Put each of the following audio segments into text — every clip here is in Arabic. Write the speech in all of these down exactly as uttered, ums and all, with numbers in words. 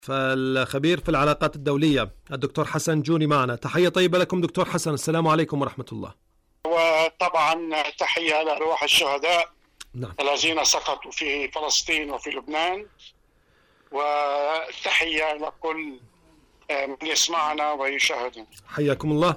فالخبير في العلاقات الدولية الدكتور حسن جوني معنا. تحية طيبة لكم دكتور حسن، السلام عليكم ورحمة الله. وطبعا تحية لأرواح الشهداء نعم. الذين سقطوا في فلسطين وفي لبنان، وتحية لكل من يسمعنا ويشاهدنا. حياكم الله.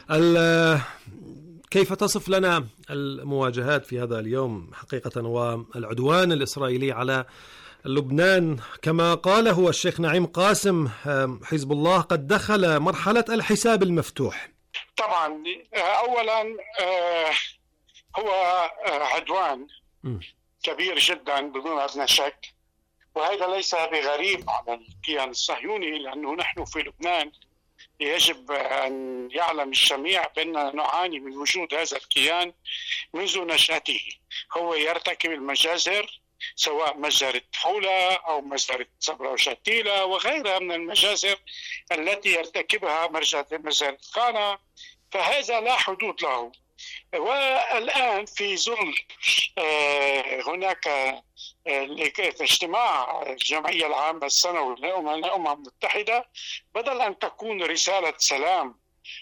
كيف تصف لنا المواجهات في هذا اليوم حقيقة والعدوان الإسرائيلي على لبنان؟ كما قال هو الشيخ نعيم قاسم، حزب الله قد دخل مرحلة الحساب المفتوح. طبعا أولا هو عدوان كبير جدا بدون أدنى شك، وهذا ليس بغريب على الكيان الصهيوني، لأنه نحن في لبنان يجب أن يعلم الجميع بأننا نعاني من وجود هذا الكيان منذ نشأته. هو يرتكب المجازر، سواء مجزرة حولة أو مجزرة صبرا وشتيلة وغيرها من المجازر التي يرتكبها مجزرة قانا، فهذا لا حدود له. والآن في ظل هناك اجتماع الجمعية العامة السنوي للأمم المتحدة، بدل أن تكون رسالة سلام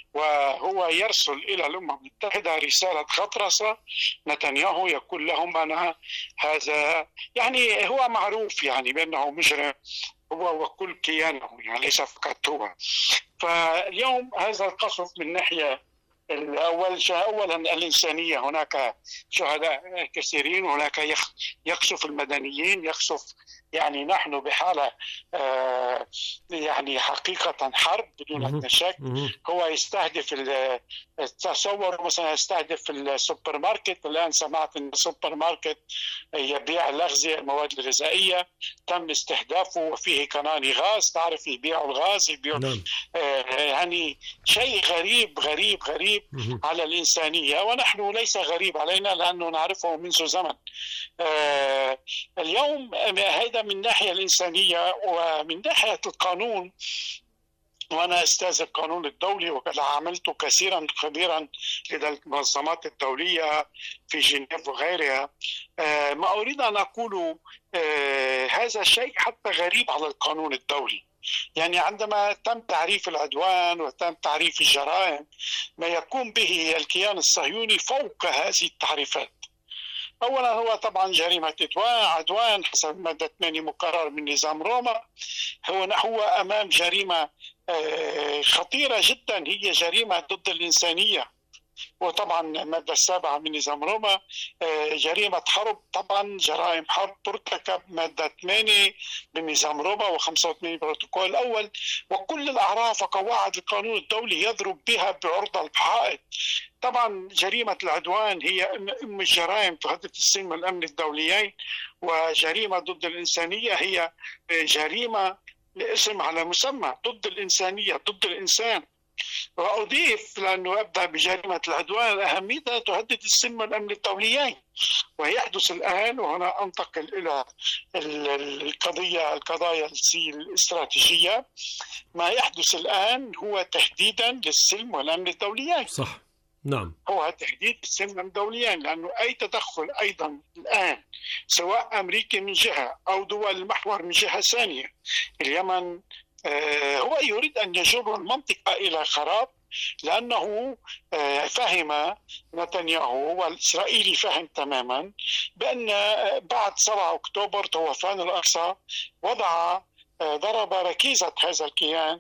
وهو يرسل إلى الأمم المتحدة رسالة غطرسة، نتنياهو يقول لهم أنا هذا يعني هو معروف يعني بأنه مجرم هو وكل كيانه، يعني ليس فقط هو. فاليوم هذا القصف من ناحية الأول أولا الإنسانية، هناك شهداء كثيرين، وهناك يقصف المدنيين، يقصف يعني نحن بحالة آه يعني حقيقة حرب بدون أدنى شك. هو يستهدف التصور، مثلا يستهدف السوبر ماركت. الآن سمعت أن السوبر ماركت يبيع الأغذية المواد الغذائية تم استهدافه وفيه كناني غاز، تعرف يبيعوا الغاز يبيعوا نعم. آه يعني شيء غريب غريب غريب على الإنسانية، ونحن ليس غريب علينا لأنه نعرفه منذ زمن. آه اليوم هذا من ناحية الإنسانية، ومن ناحية القانون، وأنا أستاذ القانون الدولي وقد عملت كثيرا خبيرا لدى المنظمات الدولية في جنيف وغيرها. آه ما أريد أن أقوله آه هذا الشيء حتى غريب على القانون الدولي. يعني عندما تم تعريف العدوان وتم تعريف الجرائم، ما يقوم به الكيان الصهيوني فوق هذه التعريفات. أولا هو طبعا جريمة عدوان حسب مادة ثمانية مقرر من نظام روما. هو هو أمام جريمة خطيرة جدا، هي جريمة ضد الإنسانية. وطبعا المادة السابعة من نظام روما جريمة حرب، طبعا جرائم حرب ترتكب مادة ثمانية بنظام روما وخمسة وثمانين بروتوكول الأول، وكل الأعراف وقواعد القانون الدولي يضرب بها بعرض الحائط. طبعا جريمة العدوان هي أم الجرائم تهدد السلم والأمن الدوليين، وجريمة ضد الإنسانية هي جريمة لاسم على مسمى ضد الإنسانية ضد الإنسان. وأضيف لأنه أبدأ بجريمة العدوان أهميتها تهدد السلم والأمن الدوليين، ويحدث الآن، وهنا أنتقل إلى القضية القضايا الاستراتيجية، ما يحدث الآن هو تهديدا للسلم والأمن الدوليين. صح، نعم، هو تهديد السلم والأمن الدوليين، لأنه أي تدخل أيضا الآن سواء أمريكا من جهة أو دول المحور من جهة ثانية، اليمن هو يريد أن يجر المنطقة إلى خراب، لأنه فهم نتنياهو والإسرائيلي فهم تماما بأن بعد سبعة أكتوبر طوفان الأقصى وضع ضرب ركيزة هذا الكيان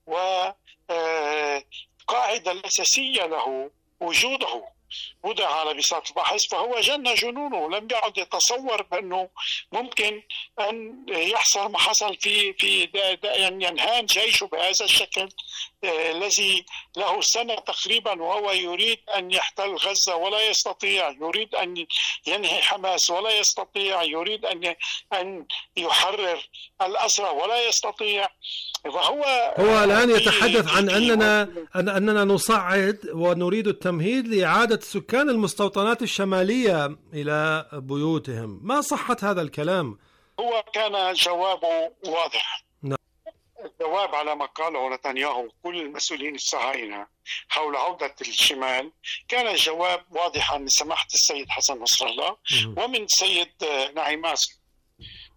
وقاعدة الأساسية له وجوده وضع على بساط البحث. فهو جن جنونه، لم يعد يتصور بأنه ممكن أن يحصل ما حصل في في أن ينهان جيشه بهذا الشكل الذي له سنة تقريبا، وهو يريد أن يحتل غزة ولا يستطيع، يريد أن ينهي حماس ولا يستطيع، يريد أن أن يحرر الأسرى ولا يستطيع. فهو هو الآن يتحدث عن أننا أن أننا نصعد ونريد التمهيد لإعادة سكان المستوطنات الشمالية إلى بيوتهم. ما صحة هذا الكلام؟ هو كان جوابه واضح. نعم. الجواب على ما قاله نتنياهو كل المسؤولين الصهاينة حول عودة الشمال كان الجواب واضحا من سماحة السيد حسن نصر الله ومن السيد نعيم قاسم.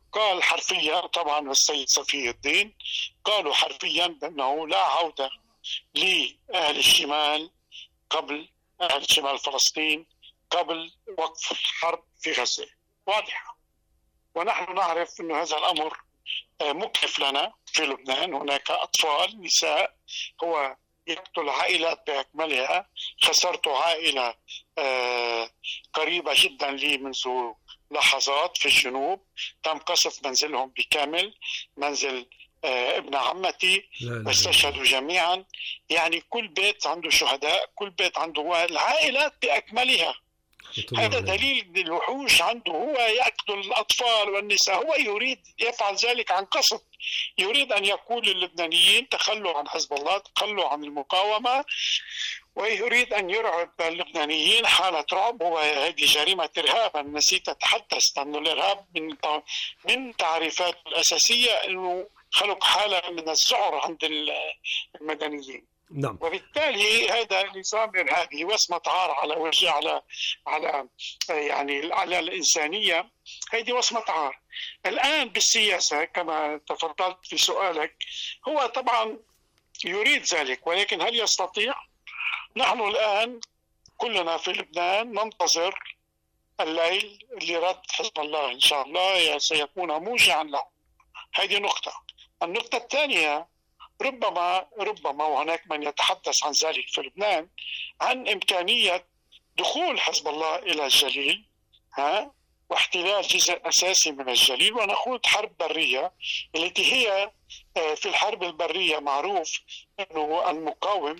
قال حرفيا طبعا السيد صفي الدين، قالوا حرفيا بأنه لا عودة لأهل الشمال قبل أهل شمال فلسطين قبل وقف الحرب في غزة. واضحة. ونحن نعرف أن هذا الأمر مكلف لنا في لبنان. هناك أطفال، نساء، هو يقتل عائلات بأكملها. خسرت عائلة قريبة جدا لي منذ لحظات في الجنوب، تم قصف منزلهم بكامل، منزل ابن عمتي، واستشهدوا جميعا. يعني كل بيت عنده شهداء، كل بيت عنده العائلات بأكملها. هذا دليل الوحوش عنده. هو يقتل الأطفال والنساء، هو يريد يفعل ذلك عن قصد. يريد أن يقول للبنانيين تخلوا عن حزب الله، تخلوا عن المقاومة، ويريد أن يرعب اللبنانيين حالة رعب. وهذه جريمة إرهاب. أنا نسيت أتحدث أن الإرهاب من من تعريفات الأساسية أنه خلق حالة من الذعر عند المدنيين. نعم. وبالتالي هذا نظام إرهابي وصمة عار على وجه على على يعني على الإنسانية. هذه وصمة عار. الآن بالسياسة كما تفضلت في سؤالك، هو طبعا يريد ذلك، ولكن هل يستطيع؟ نحن الآن كلنا في لبنان ننتظر الليل اللي رد حزب الله إن شاء الله سيكون موجعا له. هذه نقطة. النقطة الثانية، ربما ربما وهناك من يتحدث عن ذلك في لبنان، عن إمكانية دخول حزب الله إلى الجليل، ها، واحتلال جزء أساسي من الجليل، ونخوض حرب برية التي هي في الحرب البرية معروف أنه المقاوم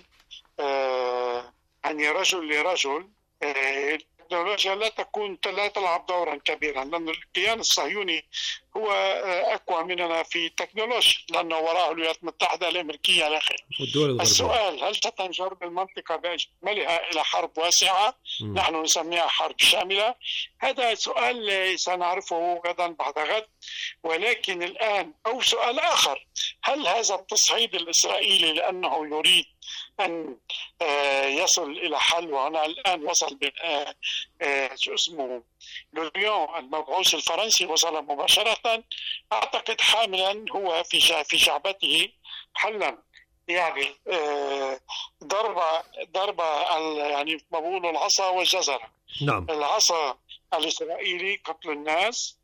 يعني رجل لرجل. التكنولوجيا لا تكون لا تلعب دورا كبيرا، لأن الكيان الصهيوني هو أقوى مننا في التكنولوجيا، لأنه وراءه الولايات المتحدة الأمريكية إلى آخره. السؤال، هل ستنجر المنطقة بأجملها إلى حرب واسعة م. نحن نسميها حرب شاملة؟ هذا سؤال سنعرفه غدا بعد غد. ولكن الآن أو سؤال آخر، هل هذا التصعيد الإسرائيلي لأنه يريد أن يصل إلى حل، وأنا الآن وصل شو اسمه لوريون المبعوث الفرنسي وصل مباشرة، أعتقد حاملا هو في في شعبته حلا، يعني ضربة ضربة يعني ما بيقولوا العصا والجزرة. نعم. العصا الإسرائيلي قتل الناس،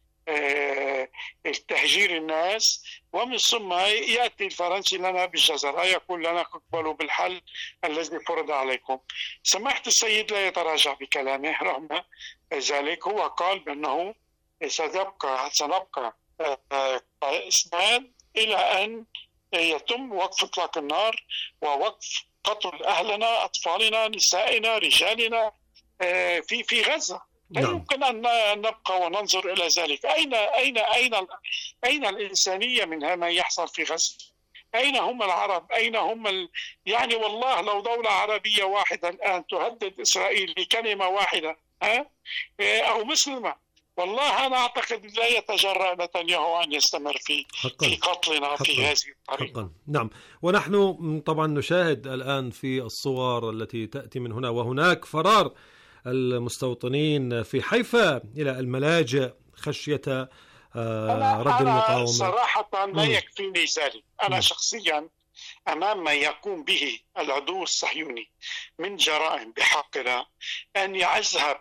تهجير الناس، ومن ثم يأتي الفرنسي لنا بالجزرة، يقول لنا اقبلوا بالحل الذي فرض عليكم. سماحة السيد لا يتراجع بكلامه، رغم ذلك هو قال بأنه سنبقى سنبقى إسناد إلى أن يتم وقف إطلاق النار ووقف قتل أهلنا، أطفالنا، نسائنا، رجالنا في في غزة. لا يمكن أن نبقى وننظر إلى ذلك. أين أين أين أين الإنسانية من ما يحصل في غزة؟ أين هم العرب؟ أين هم ال... يعني والله لو دولة عربية واحدة الآن تهدد إسرائيل بكلمة واحدة، ها، أو مسلمة، والله أنا أعتقد لا يتجرأ نتنياهو أن يستمر في حقا. في قتلنا حقا. في هذه الطريقة. نعم. ونحن طبعا نشاهد الآن في الصور التي تأتي من هنا وهناك فرار المستوطنين في حيفا إلى الملاجئ خشية رد المقاومة. صراحة لا يكفيني ذلك. أنا م. شخصيا أمام ما يقوم به العدو الصهيوني من جرائم بحقنا، أن يذهب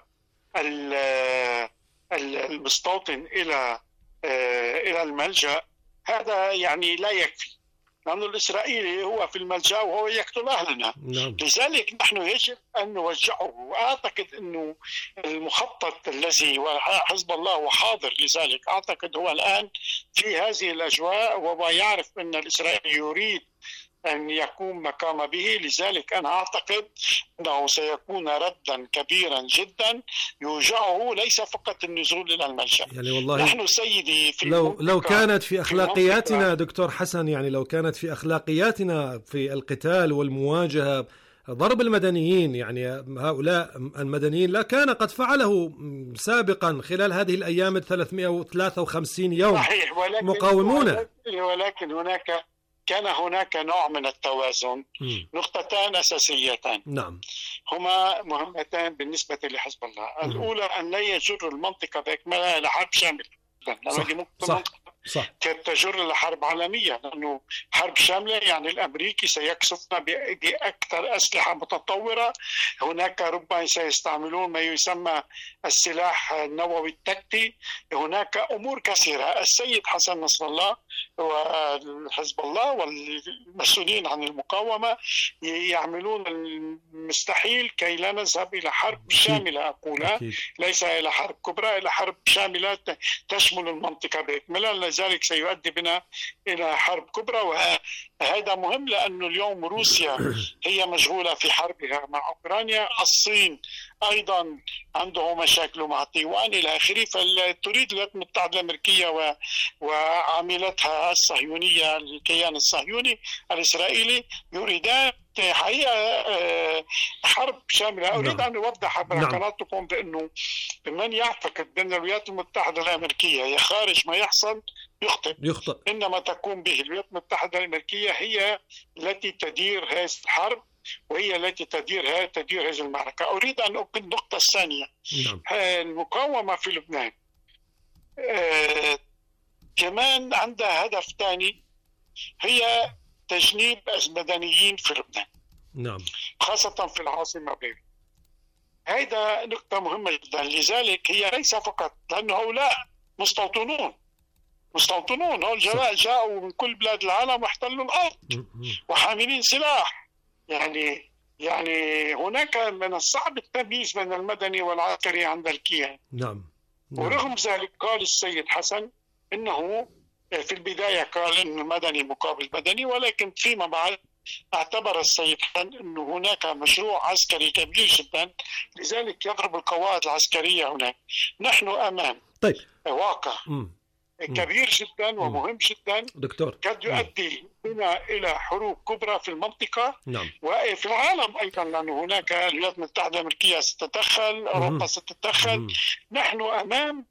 المستوطن إلى إلى الملجأ، هذا يعني لا يكفي، لأن الإسرائيلي هو في الملجأ وهو يقتل أهلنا. نعم. لذلك نحن يجب أن نوجهه. وأعتقد أنه المخطط الذي حزب الله وحاضر لذلك، أعتقد هو الآن في هذه الأجواء وهو يعرف أن الإسرائيلي يريد أن يقوم مقام به. لذلك أنا أعتقد أنه سيكون ردا كبيرا جدا يوجعه، ليس فقط النزول إلى الملجأ. يعني والله نحن سيدي في لو لو كانت في أخلاقياتنا دكتور حسن، يعني لو كانت في أخلاقياتنا في القتال والمواجهة ضرب المدنيين، يعني هؤلاء المدنيين لا كان قد فعله سابقا خلال هذه الأيام الثلاثمائة وثلاثة وخمسين يوم. صحيح. ولكن مقاومون. ولكن هناك كان هناك نوع من التوازن. م. نقطتان أساسيتان. نعم. هما مهمتان بالنسبة لحزب الله. م. الأولى أن لا يجر المنطقة بأكملها إلى حرب شاملة. جدا. صح صح صح. تجر لحرب عالمية، لأنه حرب شاملة يعني الأمريكي سيكسفنا بأكثر أسلحة متطورة. هناك ربما سيستعملون ما يسمى السلاح النووي التكتي. هناك أمور كثيرة. السيد حسن نصر الله وحزب الله والمسؤولين عن المقاومة يعملون المستحيل كي لا نذهب إلى حرب شاملة، أقولها ليس إلى حرب كبرى، إلى حرب شاملة تشمل المنطقة بإكملها. لذلك سيؤدي بنا إلى حرب كبرى، وهذا مهم لأنه اليوم روسيا هي مشغولة في حربها مع أوكرانيا. الصين أيضا عنده مشاكل مع تايوان إلى آخره. فتريد الولايات المتحدة الأمريكية وعاملتها الصهيونية الكيان الصهيوني الإسرائيلي يريدان حقيقة حرب شاملة. أريد أن أوضح عبر قناتكم بأنه من يعتقد أن الولايات المتحدة الأمريكية هي خارج ما يحصل يخطئ. يخطئ. إنما تقوم به الولايات المتحدة الأمريكية هي التي تدير هذه الحرب، وهي التي تدير تدير هذه المعركة. أريد أن أؤكد النقطة الثانية. نعم. المقاومة في لبنان آه كمان عندها هدف ثاني، هي تجنيب المدنيين في لبنان. نعم. خاصة في العاصمة بيروت. هذا نقطة مهمة جدا. لذلك هي ليس فقط لأن هؤلاء مستوطنون مستوطنون هؤلاء جاءوا من كل بلاد العالم واحتلوا الأرض وحاملين سلاح. يعني يعني هناك من الصعب التمييز بين المدني والعسكري عند الكيان. نعم. نعم. ورغم ذلك قال السيد حسن إنه في البداية قال إنه مدني مقابل مدني، ولكن فيما بعد اعتبر السيد حسن إنه هناك مشروع عسكري كبير جدا، لذلك يضرب القواعد العسكرية هناك. نحن أمام طيب. واقع م. كبير جدا ومهم جدا دكتور، قد يؤدي بنا إلى حروب كبرى في المنطقة. نعم. وفي العالم أيضا، لأن هناك الولايات المتحدة الأمريكية ستتدخل، أوروبا ستتدخل. نحن أمام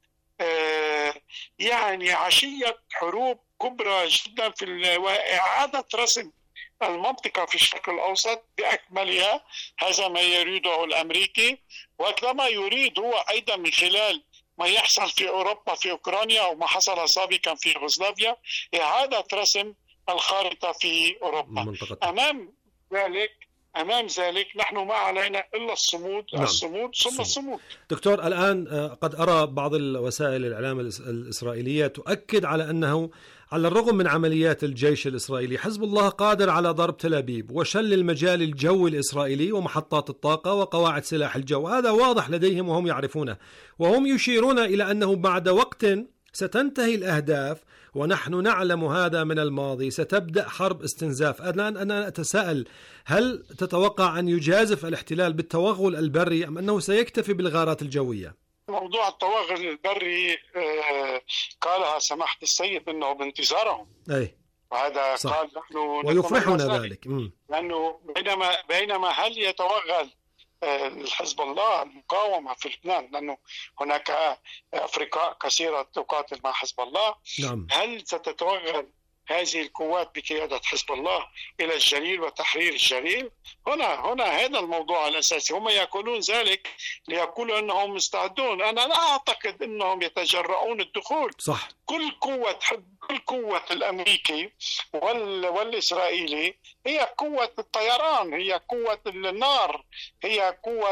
آه يعني عشية حروب كبرى جدا في إعادة رسم المنطقة في الشرق الأوسط بأكملها. هذا ما يريده الأمريكي، وكما يريد هو أيضا من خلال ما يحصل في أوروبا في أوكرانيا وما حصل سابقا في يوغوسلافيا إعادة رسم الخارطة في أوروبا. منطقة. أمام ذلك أمام ذلك نحن ما علينا إلا الصمود. نعم. الصمود ثم الصمود. دكتور، الآن قد أرى بعض الوسائل الإعلام الإسرائيلية تؤكد على أنه على الرغم من عمليات الجيش الإسرائيلي حزب الله قادر على ضرب تل أبيب وشل المجال الجوي الإسرائيلي ومحطات الطاقة وقواعد سلاح الجو. هذا واضح لديهم وهم يعرفونه، وهم يشيرون إلى أنه بعد وقت ستنتهي الأهداف، ونحن نعلم هذا من الماضي. ستبدأ حرب استنزاف. الآن أنا أتساءل، هل تتوقع أن يجازف الاحتلال بالتوغل البري أم أنه سيكتفي بالغارات الجوية؟ موضوع التوغل البري آه قالها سماحة السيد أنه بانتظارهم. أي. وهذا صح. قال نحن ويفرحنا ذلك. م. لأنه بينما بينما هل يتوغل الحزب الله المقاومة في لبنان، لأنه هناك أفرقاء كثيرة تقاتل مع حزب الله. نعم. هل ستتوغل هذه القوات بقيادة حزب الله إلى الجليل وتحرير الجليل؟ هنا هنا هذا الموضوع الأساسي. هم يقولون ذلك ليقولوا أنهم مستعدون. أنا لا أعتقد أنهم يتجرؤون الدخول. صح. كل قوة كل قوة الأمريكي وال والإسرائيلي هي قوة الطيران، هي قوة النار، هي قوة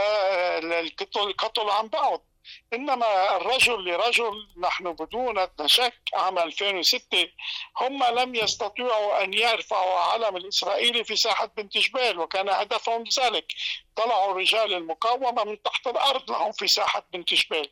القتل عن بعض. إنما الرجل لرجل، نحن بدون شك عام ألفين وستة هم لم يستطيعوا أن يرفعوا علم الإسرائيلي في ساحة بنت جبيل، وكان هدفهم ذلك. طلعوا رجال المقاومة من تحت الأرض لهم في ساحة بنت جبيل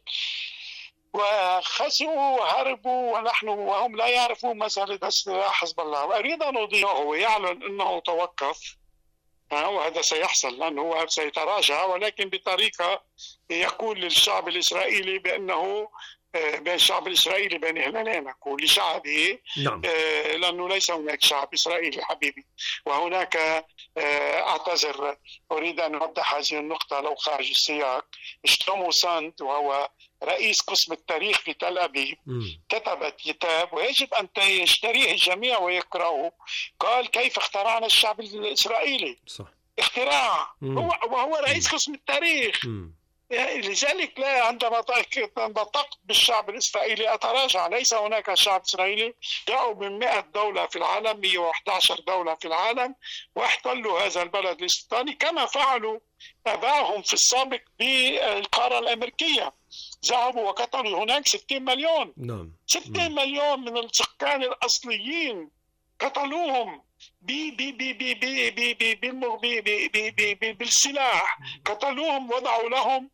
وخسروا وهربوا، ونحن وهم لا يعرفون مسألة السلاح حزب الله. وأريد أن أضيفه، هو يعلن أنه توقف، وهذا سيحصل لأنه هو سيتراجع، ولكن بطريقة يقول للشعب الإسرائيلي بأنه بين الشعب الإسرائيلي بين هلالين، أقول لشعبه. نعم. لأنه ليس هناك شعب إسرائيلي حبيبي، وهناك أعتذر أريد أن أوضح هذه النقطة لو خارج السياق. شلومو ساند وهو رئيس قسم التاريخ في تل أبيب كتب كتاب ويجب أن يشتريه الجميع ويقرأه. قال كيف اخترعنا الشعب الإسرائيلي. صح. اختراع. هو وهو رئيس قسم التاريخ. م. لذلك لا، عندما نطقت بالشعب الإسرائيلي أتراجع. ليس هناك شعب إسرائيلي. جاءوا من مئة دولة في العالم، مئة وأحد عشر دولة في العالم، واحتلوا هذا البلد الاستيطاني كما فعلوا آبائهم في السابق بالقارة الأمريكية. ذهبوا وقتلوا هناك ستين مليون. نعم. ستين مليون من السكان الأصليين قتلوهم بالسلاح، قتلوهم، وضعوا لهم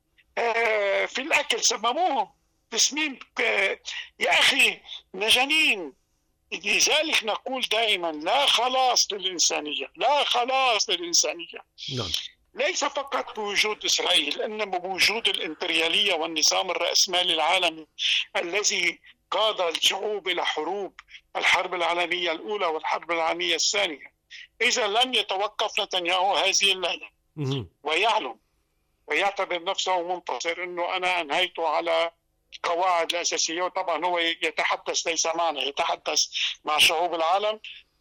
في الأكل، سمموهم تسميم يا أخي مجانين. لذلك نقول دائما لا خلاص للإنسانية، لا خلاص للإنسانية. نعم. ليس فقط بوجود إسرائيل، إنما بوجود الإمبريالية والنظام الرأسمالي العالمي الذي قاد الشعوب إلى حروب، الحرب العالمية الأولى والحرب العالمية الثانية. إذا لم يتوقف نتنياهو هذه الليلة ويعلم ويعتبر نفسه منتصر، إنه أنا أنهيت على القواعد الأساسية، وطبعا هو يتحدث ليس معنا، يتحدث مع شعوب العالم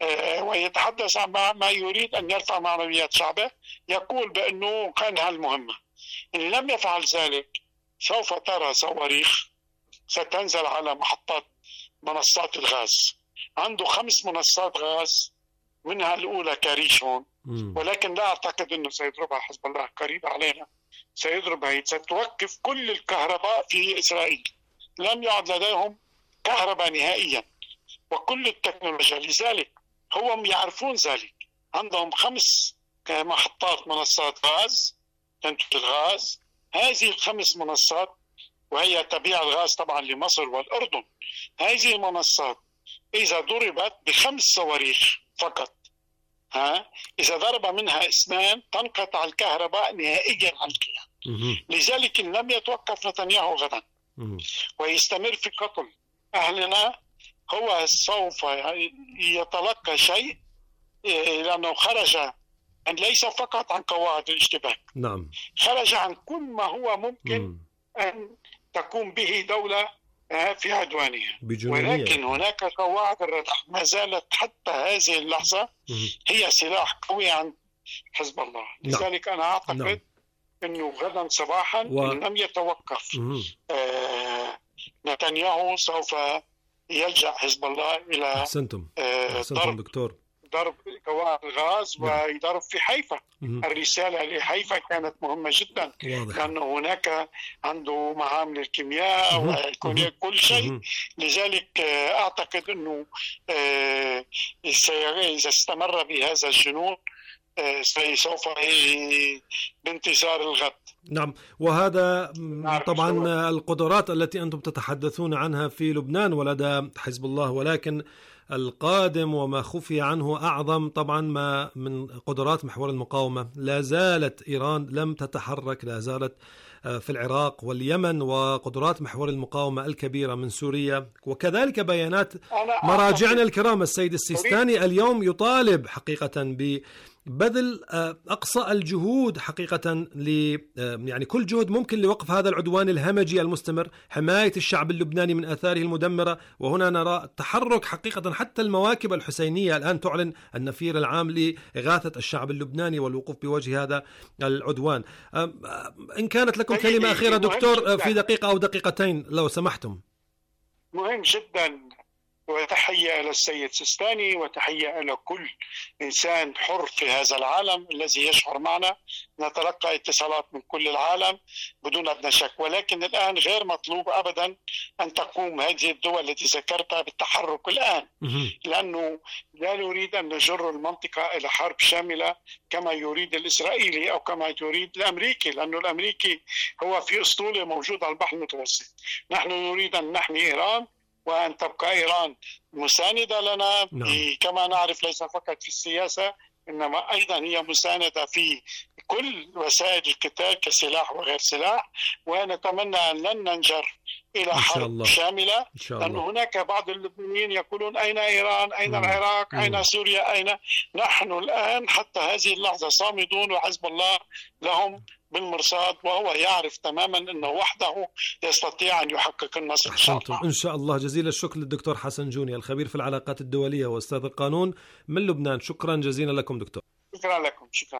ويتحدث عن ما يريد أن يرفع معنويات شعبه، يقول بأنه أنهى المهمة. إن لم يفعل ذلك سوف ترى صواريخ ستنزل على محطات منصات الغاز. عنده خمس منصات غاز، منها الأولى كاريشون، ولكن لا أعتقد أنه سيضربها حزب الله، قريب علينا سيضربها، ستوقف كل الكهرباء في إسرائيل. لم يعد لديهم كهرباء نهائيا وكل التكنولوجيا. لذلك هم يعرفون ذلك. عندهم خمس محطات منصات غاز تنتج الغاز. هذه الخمس منصات، وهي تبيع الغاز طبعا لمصر والأردن، هذه المنصات إذا ضربت بخمس صواريخ فقط، ها إذا ضرب منها اثنان تنقطع الكهرباء نهائيا عن القيام. لذلك إن لم يتوقف نتنياهو غدا ويستمر في قتل أهلنا، هو سوف يتلقى شيء، لأنه خرج ليس فقط عن قواعد الاشتباك، نعم، خرج عن كل ما هو ممكن م. أن تقوم به دولة في عدوانها. ولكن هناك قواعد الردع ما زالت حتى هذه اللحظة م. هي سلاح قوي عند حزب الله. لذلك أنا أعتقد نعم. أنه غدا صباحا و... إن لم يتوقف آه نتنياهو سوف يلجأ حزب الله إلى أحسنتم. آه أحسنتم دكتور. ضرب قواعد الغاز ويضرب في حيفا. الرسالة لحيفا كانت مهمة جدا، لأنه هناك عنده معامل الكيمياء وكل شيء. لذلك أعتقد أنه إذا استمر بهذا الجنون سوف بانتظار الغد. نعم، وهذا طبعا القدرات التي أنتم تتحدثون عنها في لبنان ولدى حزب الله، ولكن القادم وما خفي عنه أعظم طبعا ما من قدرات محور المقاومة. لا زالت إيران لم تتحرك، لا زالت في العراق واليمن، وقدرات محور المقاومة الكبيرة من سوريا، وكذلك بيانات مراجعنا الكرام. السيد السيستاني اليوم يطالب حقيقة ب بذل أقصى الجهود حقيقة ل يعني كل جهد ممكن لوقف هذا العدوان الهمجي المستمر، حماية الشعب اللبناني من آثاره المدمرة. وهنا نرى تحرك حقيقة، حتى المواكب الحسينية الآن تعلن النفير العام لإغاثة الشعب اللبناني والوقوف بوجه هذا العدوان. إن كانت لكم كلمة أخيرة دكتور في دقيقة أو دقيقتين لو سمحتم. مهم جدا، وتحية إلى السيد سيستاني، وتحية إلى كل إنسان حر في هذا العالم الذي يشعر معنا. نتلقى اتصالات من كل العالم بدون أدنى شك، ولكن الآن غير مطلوب أبدا أن تقوم هذه الدول التي ذكرتها بالتحرك الآن، لأنه لا نريد أن نجر المنطقة إلى حرب شاملة كما يريد الإسرائيلي أو كما يريد الأمريكي، لأنه الأمريكي هو في أسطولة موجود على البحر المتوسط. نحن نريد أن نحمي إيران وأن تبقى إيران مساندة لنا. نعم. كما نعرف ليس فقط في السياسة، إنما أيضا هي مساندة في كل وسائل القتال كسلاح وغير سلاح. ونتمنى أن لن ننجر إلى حرب شاملة، لأن هناك بعض اللبنانيين يقولون أين إيران، أين مم. العراق، مم. أين سوريا، أين نحن الآن حتى هذه اللحظة صامدون، وحزب الله لهم بالمرصاد، وهو يعرف تماما أنه وحده يستطيع أن يحقق النصر إن شاء الله. إن شاء الله. جزيل الشكر للدكتور حسن جوني، الخبير في العلاقات الدولية وأستاذ القانون من لبنان. شكرا جزيلا لكم دكتور. شكرا لكم. شكرا.